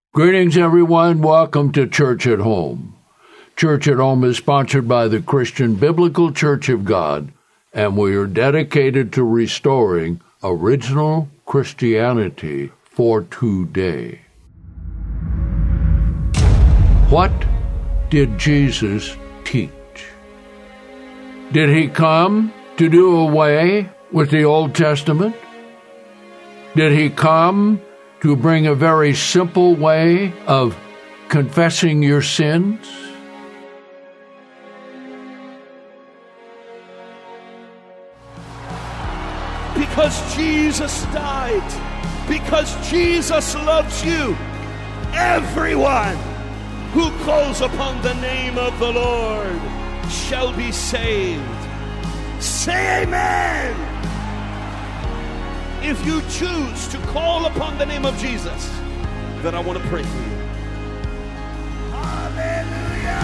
Greetings, everyone. Welcome to Church at Home. Church at Home is sponsored by the Christian Biblical Church of God, and we are dedicated to restoring original Christianity for today. What did Jesus teach? Did he come to do away with the Old Testament? Did he come to bring a very simple way of confessing your sins? Because Jesus died, because Jesus loves you, everyone who calls upon the name of the Lord shall be saved. Say amen! If you choose to call upon the name of Jesus, then I want to pray for you. Hallelujah!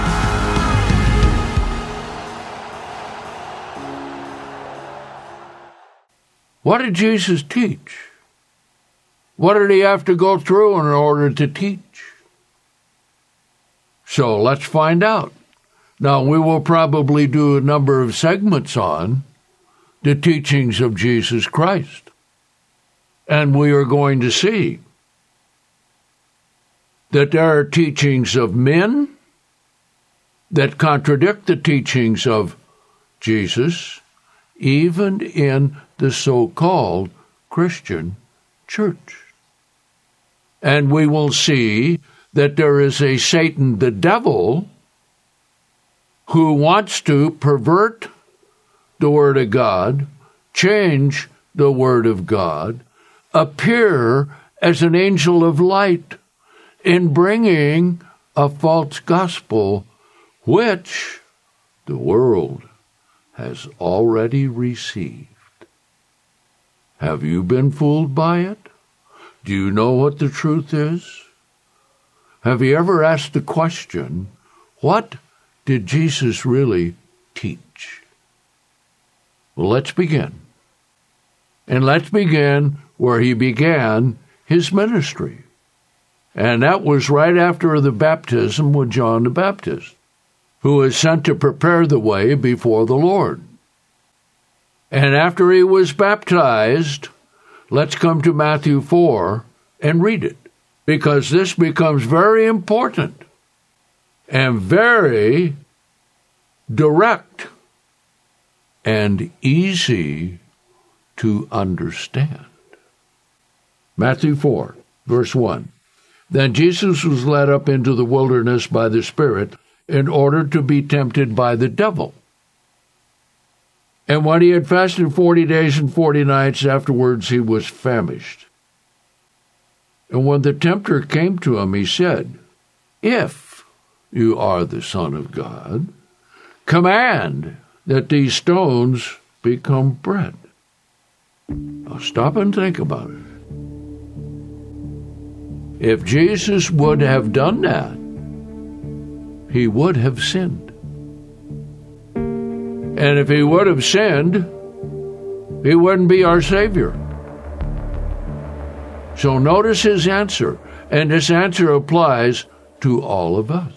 What did Jesus teach? What did he have to go through in order to teach? So let's find out. Now, we will probably do a number of segments on the teachings of Jesus Christ. And we are going to see that there are teachings of men that contradict the teachings of Jesus, even in the so-called Christian church. And we will see that there is a Satan, the devil, who wants to pervert the Word of God, change the Word of God, appear as an angel of light in bringing a false gospel, which the world has already received. Have you been fooled by it? Do you know what the truth is? Have you ever asked the question, what did Jesus really teach? Well, let's begin. And let's begin where he began his ministry. And that was right after the baptism with John the Baptist, who was sent to prepare the way before the Lord. And after he was baptized, let's come to Matthew 4 and read it, because this becomes very important and very direct and easy to understand. Matthew 4, verse 1. Then Jesus was led up into the wilderness by the Spirit in order to be tempted by the devil. And when he had fasted 40 days and 40 nights, afterwards he was famished. And when the tempter came to him, he said, "If you are the Son of God, command that these stones become bread." Now stop and think about it. If Jesus would have done that, he would have sinned. And if he would have sinned, he wouldn't be our Savior. So notice his answer, and this answer applies to all of us.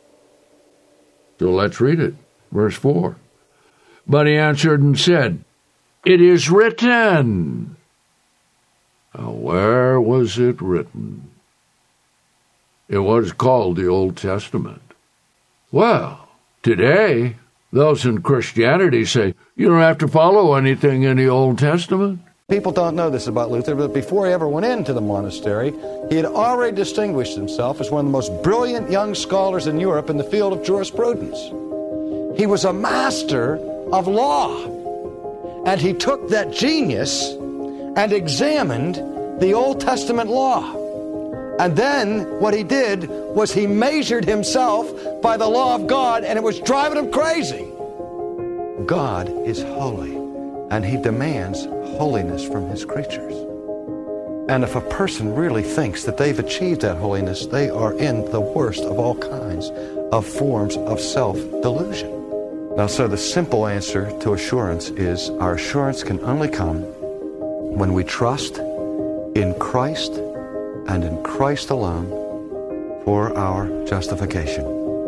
So let's read it. Verse 4. But he answered and said, "It is written." Now, where was it written? It was called the Old Testament. Well, today, those in Christianity say, you don't have to follow anything in the Old Testament. People don't know this about Luther, but before he ever went into the monastery, he had already distinguished himself as one of the most brilliant young scholars in Europe in the field of jurisprudence. He was a master of law, and he took that genius and examined the Old Testament law. And then what he did was he measured himself by the law of God, and it was driving him crazy. God is holy, and he demands holiness from his creatures. And if a person really thinks that they've achieved that holiness, they are in the worst of all kinds of forms of self-delusion. Now, so the simple answer to assurance is our assurance can only come when we trust in Christ and in Christ alone for our justification.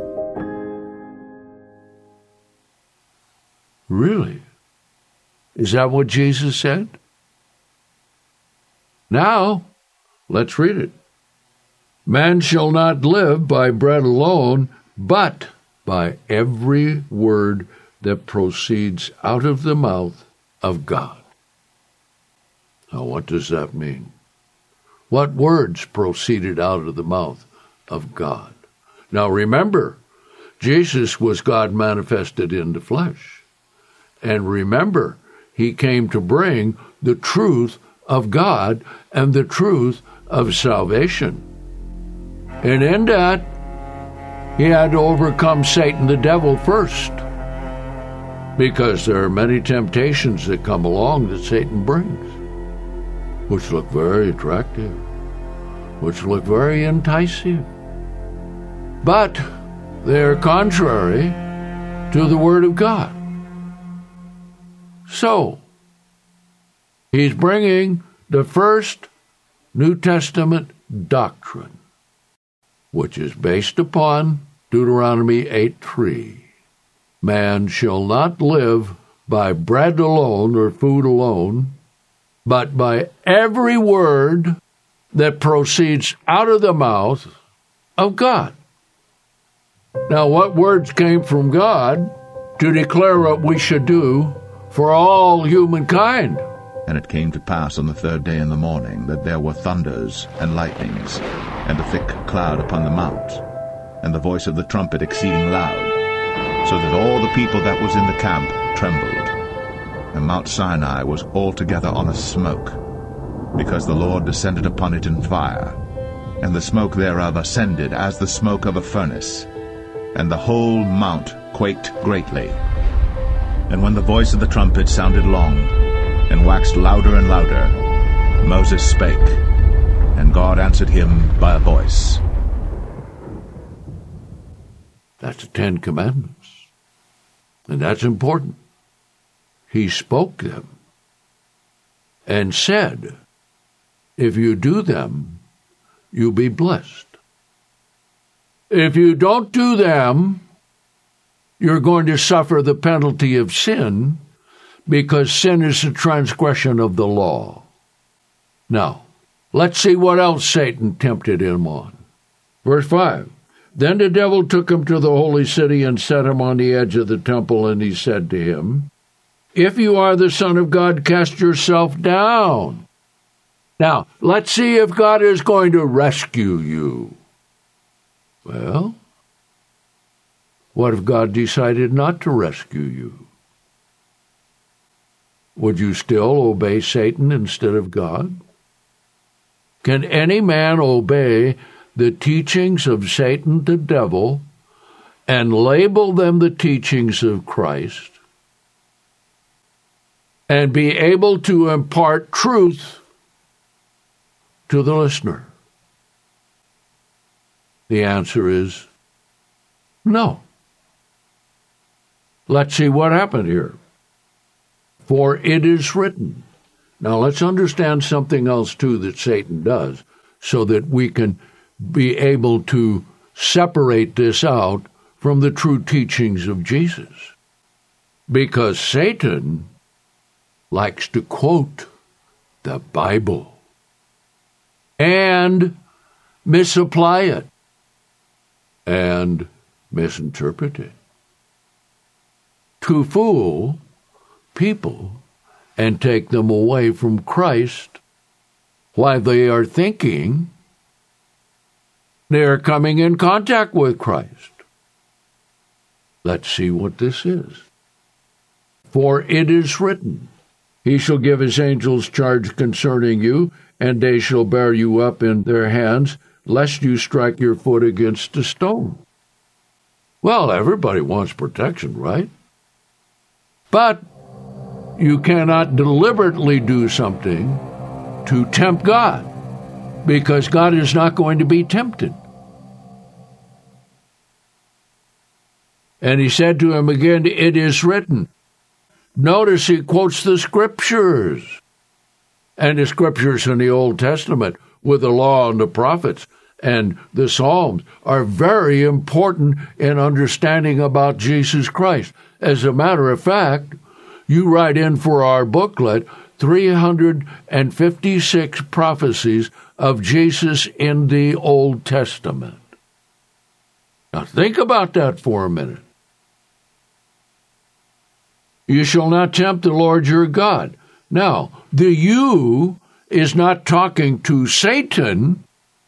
Really? Is that what Jesus said? Now, let's read it. Man shall not live by bread alone, but by every word that proceeds out of the mouth of God. Now, what does that mean? What words proceeded out of the mouth of God? Now, remember, Jesus was God manifested in the flesh. And remember, he came to bring the truth of God and the truth of salvation. And in that, he had to overcome Satan, the devil, first. Because there are many temptations that come along that Satan brings, which look very attractive, which look very enticing. But they are contrary to the Word of God. So, he's bringing the first New Testament doctrine, which is based upon Deuteronomy 8:3. Man shall not live by bread alone or food alone, but by every word that proceeds out of the mouth of God. Now, what words came from God to declare what we should do for all humankind? And it came to pass on the third day in the morning that there were thunders and lightnings, and a thick cloud upon the mount, and the voice of the trumpet exceeding loud, so that all the people that was in the camp trembled. And Mount Sinai was altogether on a smoke, because the Lord descended upon it in fire, and the smoke thereof ascended as the smoke of a furnace, and the whole mount quaked greatly. And when the voice of the trumpet sounded long, and waxed louder and louder, Moses spake, and God answered him by a voice. That's the Ten Commandments. And that's important. He spoke them and said, if you do them, you'll be blessed. If you don't do them, you're going to suffer the penalty of sin, because sin is a transgression of the law. Now, let's see what else Satan tempted him on. Verse 5. Then the devil took him to the holy city and set him on the edge of the temple, and he said to him, if you are the Son of God, cast yourself down. Now, let's see if God is going to rescue you. Well, what if God decided not to rescue you? Would you still obey Satan instead of God? Can any man obey the teachings of Satan the devil and label them the teachings of Christ and be able to impart truth to the listener? The answer is no. Let's see what happened here. For it is written. Now let's understand something else too that Satan does, so that we can be able to separate this out from the true teachings of Jesus. Because Satan likes to quote the Bible and misapply it and misinterpret it to fool people and take them away from Christ while they are thinking they are coming in contact with Christ. Let's see what this is. For it is written, he shall give his angels charge concerning you, and they shall bear you up in their hands, lest you strike your foot against a stone. Well, everybody wants protection, right? But you cannot deliberately do something to tempt God, because God is not going to be tempted. And he said to him again, it is written. Notice he quotes the Scriptures. And the Scriptures in the Old Testament with the law and the prophets and the Psalms are very important in understanding about Jesus Christ. As a matter of fact, you write in for our booklet 356 prophecies of Jesus in the Old Testament. Now think about that for a minute. You shall not tempt the Lord your God. Now, the you is not talking to Satan.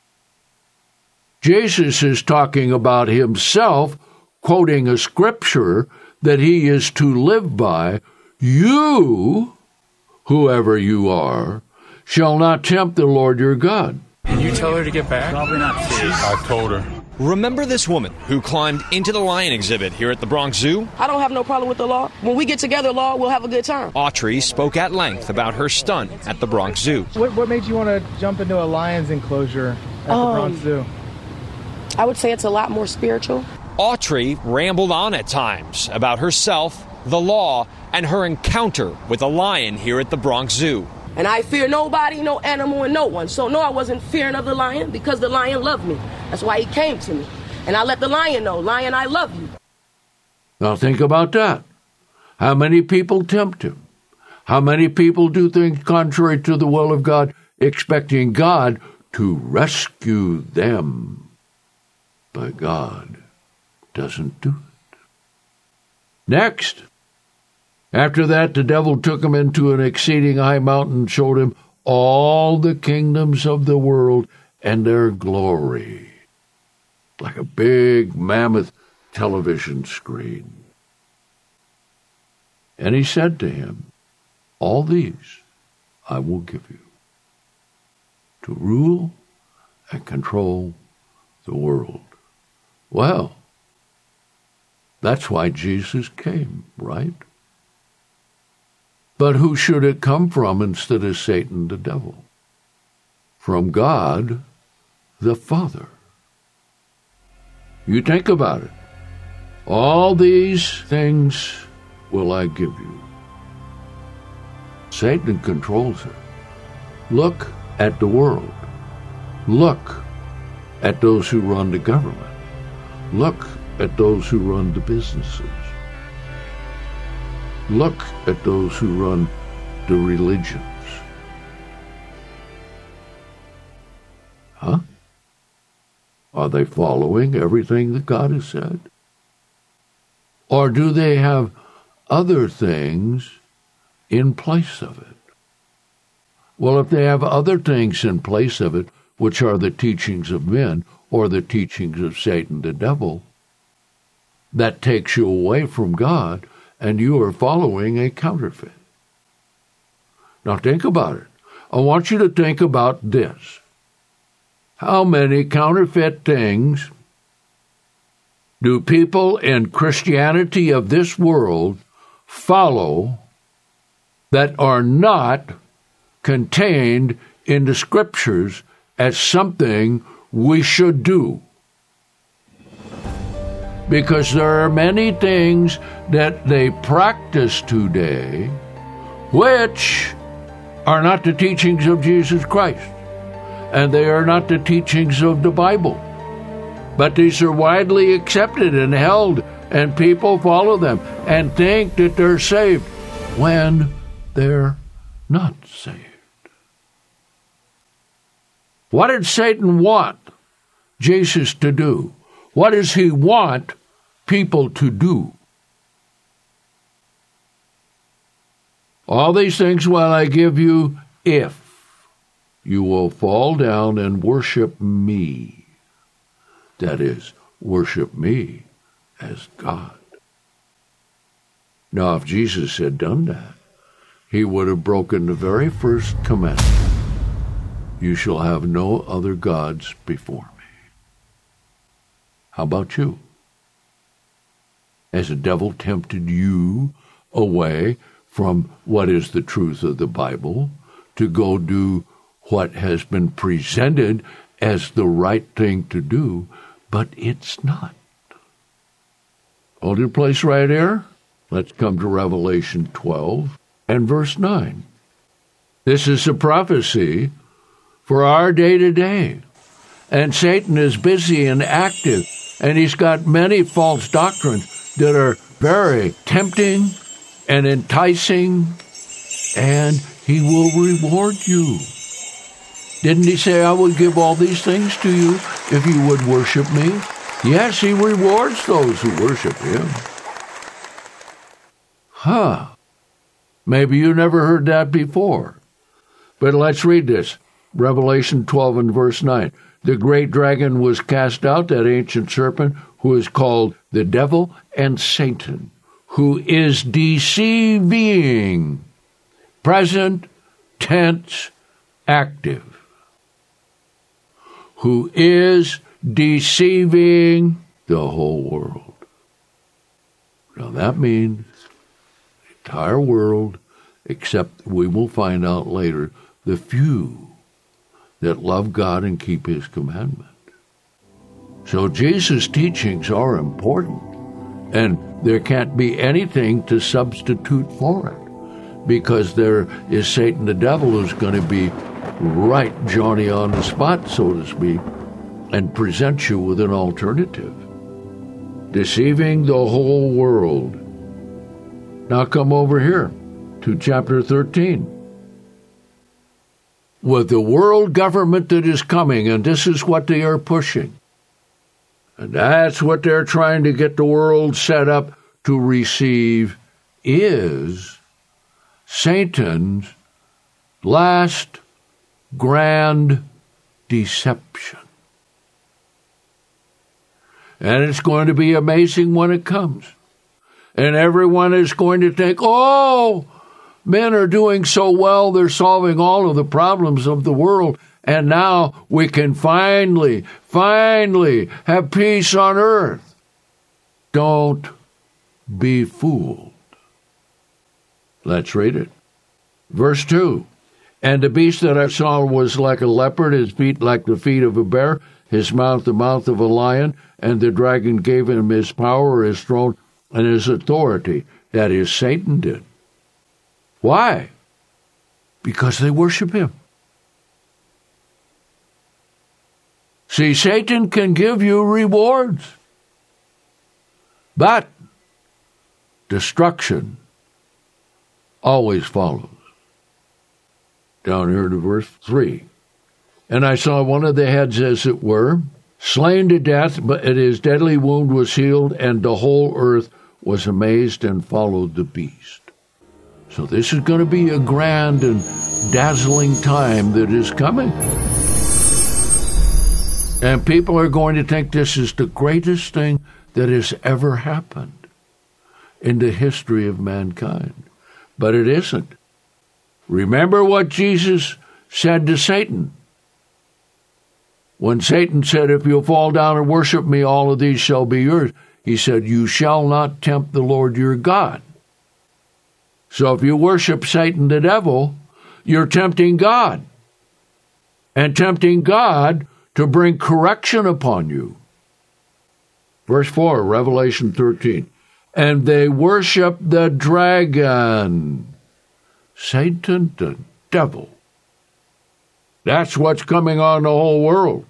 Jesus is talking about himself, quoting a scripture that he is to live by. You, whoever you are, shall not tempt the Lord your God. Did you tell her to get back? Probably not. I told her. Remember this woman who climbed into the lion exhibit here at the Bronx Zoo? I don't have no problem with the law. When we get together, law, we'll have a good time. Autry spoke at length about her stunt at the Bronx Zoo. What made you want to jump into a lion's enclosure at the Bronx Zoo? I would say it's a lot more spiritual. Autry rambled on at times about herself, the law, and her encounter with a lion here at the Bronx Zoo. And I fear nobody, no animal, and no one. So no, I wasn't fearing of the lion because the lion loved me. That's why he came to me. And I let the lion know, lion, I love you. Now think about that. How many people tempt him? How many people do things contrary to the will of God, expecting God to rescue them? But God doesn't do it. Next. After that, the devil took him into an exceeding high mountain and showed him all the kingdoms of the world and their glory, like a big mammoth television screen. And he said to him, all these I will give you to rule and control the world. Well, that's why Jesus came, right? But who should it come from instead of Satan, the devil? From God, the Father. You think about it. All these things will I give you. Satan controls it. Look at the world. Look at those who run the government. Look at those who run the businesses. Look at those who run the religions. Huh? Are they following everything that God has said? Or do they have other things in place of it? Well, if they have other things in place of it, which are the teachings of men or the teachings of Satan, the devil, that takes you away from God, and you are following a counterfeit. Now think about it. I want you to think about this. How many counterfeit things do people in Christianity of this world follow that are not contained in the Scriptures as something we should do? Because there are many things that they practice today which are not the teachings of Jesus Christ, and they are not the teachings of the Bible. But these are widely accepted and held, and people follow them and think that they're saved when they're not saved. What did Satan want Jesus to do? What does he want people to do? All these things will I give you if you will fall down and worship me. That is, worship me as God. Now, if Jesus had done that, he would have broken the very first commandment. You shall have no other gods before me. How about you? Has the devil tempted you away from what is the truth of the Bible to go do what has been presented as the right thing to do, but it's not? Hold your place right here. Let's come to Revelation 12 and verse 9. This is a prophecy for our day-to-day. And Satan is busy and active, and he's got many false doctrines that are very tempting and enticing, and he will reward you. Didn't he say, I will give all these things to you if you would worship me? Yes, he rewards those who worship him. Maybe you never heard that before. But let's read this. Revelation 12 and verse 9. The great dragon was cast out, that ancient serpent, who is called the devil and Satan, who is deceiving. Present tense active. Who is deceiving the whole world. Now that means the entire world, except we will find out later, the few that love God and keep his commandment. So Jesus' teachings are important, and there can't be anything to substitute for it, because there is Satan the devil who's going to be right Johnny on the spot, so to speak, and present you with an alternative. Deceiving the whole world. Now come over here to chapter 13. With the world government that is coming, and this is what they are pushing. And that's what they're trying to get the world set up to receive, is Satan's last grand deception. And it's going to be amazing when it comes. And everyone is going to think, oh, men are doing so well, they're solving all of the problems of the world, and now we can finally have peace on earth. Don't be fooled. Let's read it. Verse 2. And the beast that I saw was like a leopard, his feet like the feet of a bear, his mouth the mouth of a lion, and the dragon gave him his power, his throne, and his authority. That is, Satan did. Why? Because they worship him. See, Satan can give you rewards, but destruction always follows. Down here to verse 3. And I saw one of the heads, as it were, slain to death, but his deadly wound was healed, and the whole earth was amazed and followed the beast. So this is going to be a grand and dazzling time that is coming. And people are going to think this is the greatest thing that has ever happened in the history of mankind. But it isn't. Remember what Jesus said to Satan. When Satan said, if you'll fall down and worship me, all of these shall be yours. He said, you shall not tempt the Lord your God. So if you worship Satan the devil, you're tempting God. And tempting God to bring correction upon you. Verse 4, Revelation 13. And they worship the dragon. Satan the devil. That's what's coming on the whole world.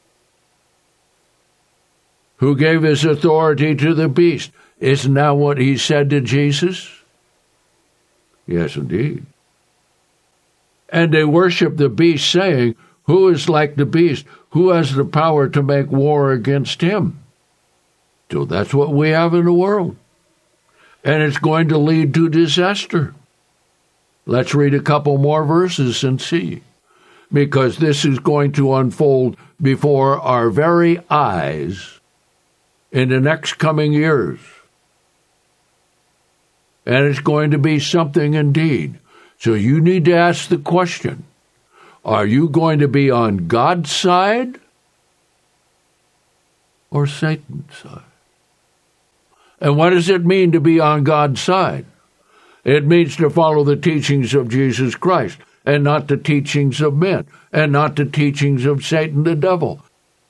Who gave his authority to the beast. Isn't that what he said to Jesus? Yes, indeed. And they worship the beast, saying, who is like the beast? Who has the power to make war against him? So that's what we have in the world. And it's going to lead to disaster. Let's read a couple more verses and see. Because this is going to unfold before our very eyes in the next coming years. And it's going to be something indeed. So you need to ask the question, are you going to be on God's side or Satan's side? And what does it mean to be on God's side? It means to follow the teachings of Jesus Christ, and not the teachings of men, and not the teachings of Satan the devil.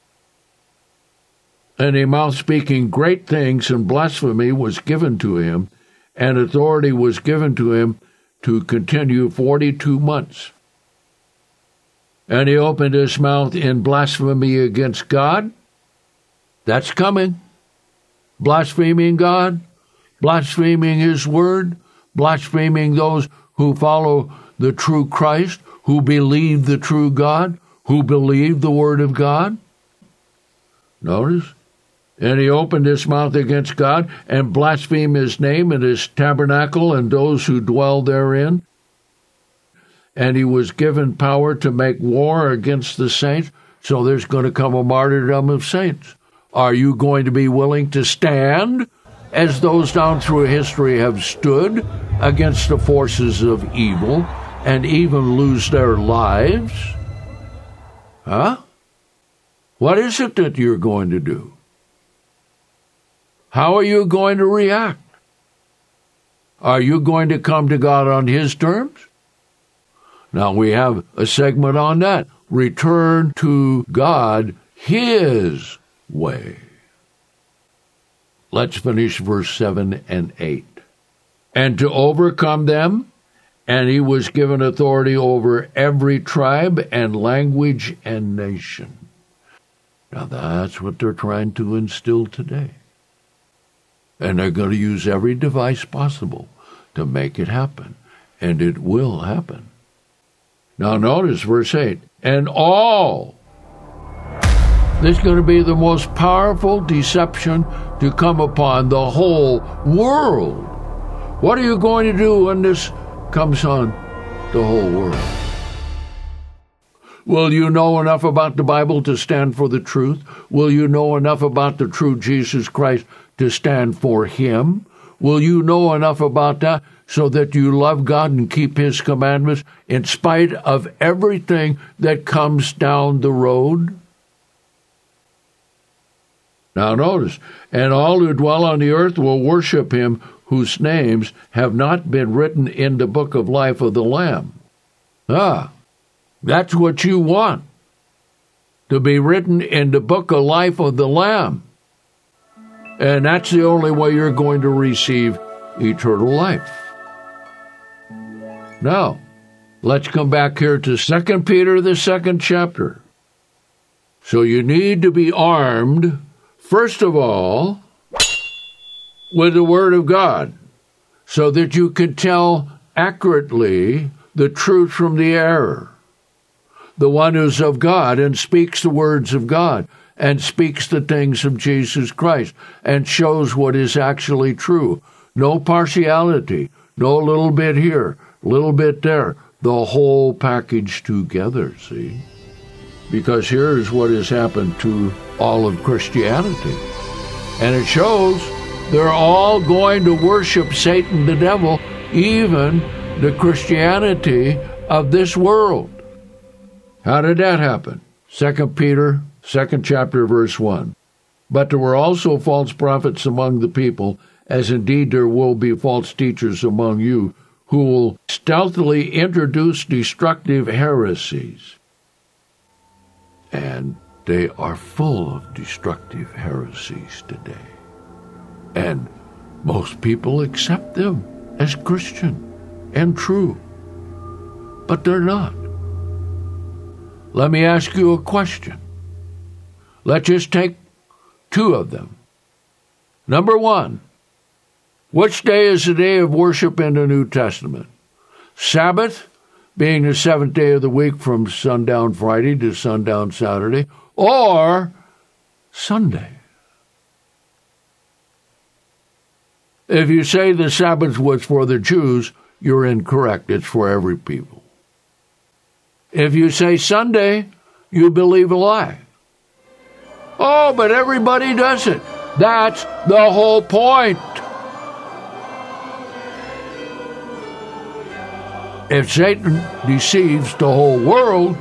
And a mouth speaking great things and blasphemy was given to him, and authority was given to him to continue 42 months. and he opened his mouth in blasphemy against God. That's coming. Blaspheming God, blaspheming his word, blaspheming those who follow the true Christ, who believe the true God, who believe the word of God. Notice, and he opened his mouth against God and blasphemed his name and his tabernacle and those who dwell therein. And he was given power to make war against the saints. So there's going to come a martyrdom of saints. Are you going to be willing to stand, as those down through history have stood, against the forces of evil and even lose their lives? Huh? What is it that you're going to do? How are you going to react? Are you going to come to God on his terms? Now we have a segment on that. Return to God his way. Let's finish verse 7 and 8. And to overcome them, and he was given authority over every tribe and language and nation. Now that's what they're trying to instill today. And they're going to use every device possible to make it happen. And it will happen. Now notice verse 8. And all. This is going to be the most powerful deception to come upon the whole world. What are you going to do when this comes on the whole world? Will you know enough about the Bible to stand for the truth? Will you know enough about the true Jesus Christ to stand for him? Will you know enough about that so that you love God and keep his commandments in spite of everything that comes down the road? Now notice, and all who dwell on the earth will worship him whose names have not been written in the book of life of the Lamb. That's what you want, to be written in the book of life of the Lamb. And that's the only way you're going to receive eternal life. Now, let's come back here to 2 Peter, the 2nd chapter. So you need to be armed, first of all, with the Word of God, so that you can tell accurately the truth from the error. The one who's of God and speaks the words of God and speaks the things of Jesus Christ and shows what is actually true. No partiality, no little bit here, little bit there, the whole package together, see? Because here's what has happened to all of Christianity. And it shows they're all going to worship Satan the devil, even the Christianity of this world. How did that happen? 2 Peter, 2nd chapter, verse 1. But there were also false prophets among the people, as indeed there will be false teachers among you, who will stealthily introduce destructive heresies. And they are full of destructive heresies today. And most people accept them as Christian and true. But they're not. Let me ask you a question. Let's just take two of them. Number one, which day is the day of worship in the New Testament? Sabbath, being the seventh day of the week from sundown Friday to sundown Saturday, or Sunday? If you say the Sabbath was for the Jews, you're incorrect. It's for every people. If you say Sunday, you believe a lie. Oh, but everybody does it. That's the whole point. If Satan deceives the whole world,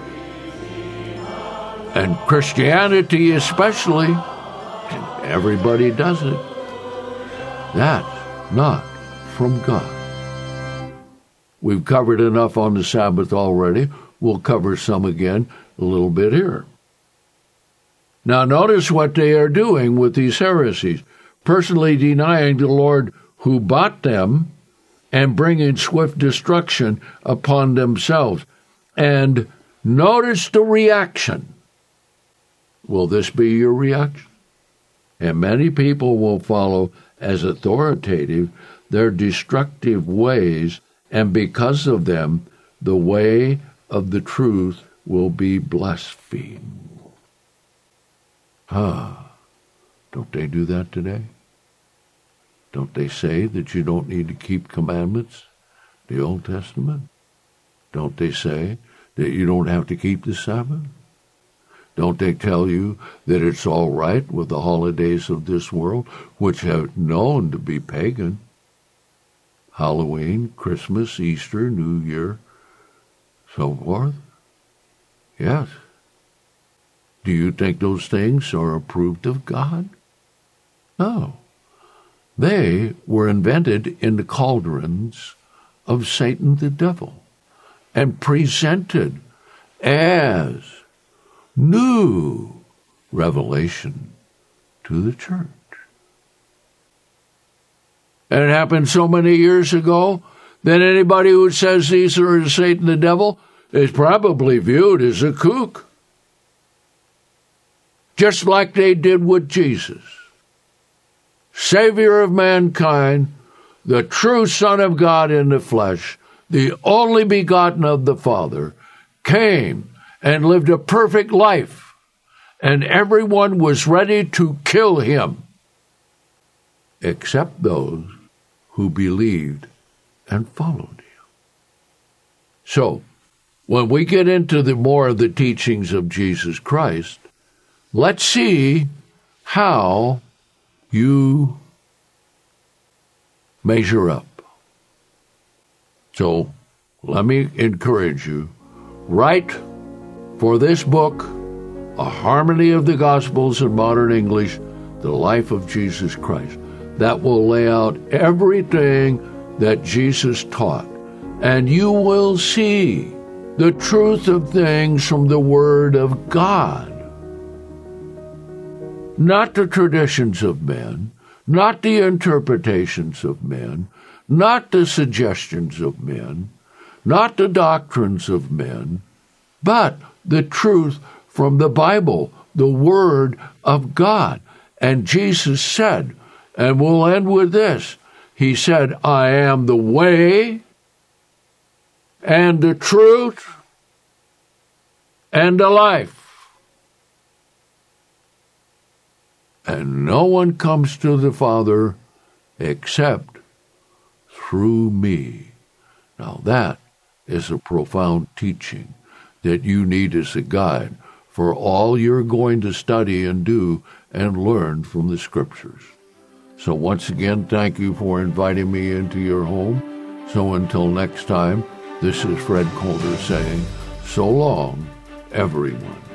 and Christianity especially, and everybody does it, that's not from God. We've covered enough on the Sabbath already. We'll cover some again a little bit here. Now notice what they are doing with these heresies. Personally denying the Lord who bought them and bringing swift destruction upon themselves. And Notice the reaction. Will this be your reaction? And many people will follow as authoritative their destructive ways, and because of them, the way of the truth will be blasphemed. Don't they do that today? Don't they say that you don't need to keep commandments, the Old Testament? Don't they say that you don't have to keep the Sabbath? Don't they tell you that it's all right with the holidays of this world, which have known to be pagan? Halloween, Christmas, Easter, New Year, so forth? Yes. Do you think those things are approved of God? No. They were invented in the cauldrons of Satan the devil and presented as new revelation to the church. And it happened so many years ago that anybody who says these are Satan the devil is probably viewed as a kook. Just like they did with Jesus. Savior of mankind, the true Son of God in the flesh, the only begotten of the Father, came and lived a perfect life, and everyone was ready to kill him, except those who believed and followed him. So, when we get into more of the teachings of Jesus Christ, let's see how you measure up. So, let me encourage you, write for this book, A Harmony of the Gospels in Modern English, The Life of Jesus Christ. That will lay out everything that Jesus taught. And you will see the truth of things from the Word of God. Not the traditions of men, not the interpretations of men, not the suggestions of men, not the doctrines of men, but the truth from the Bible, the Word of God. And Jesus said, and we'll end with this, he said, I am the way and the truth and the life. And no one comes to the Father except through me. Now that is a profound teaching that you need as a guide for all you're going to study and do and learn from the Scriptures. So once again, thank you for inviting me into your home. So until next time, this is Fred Coulter saying, so long, everyone.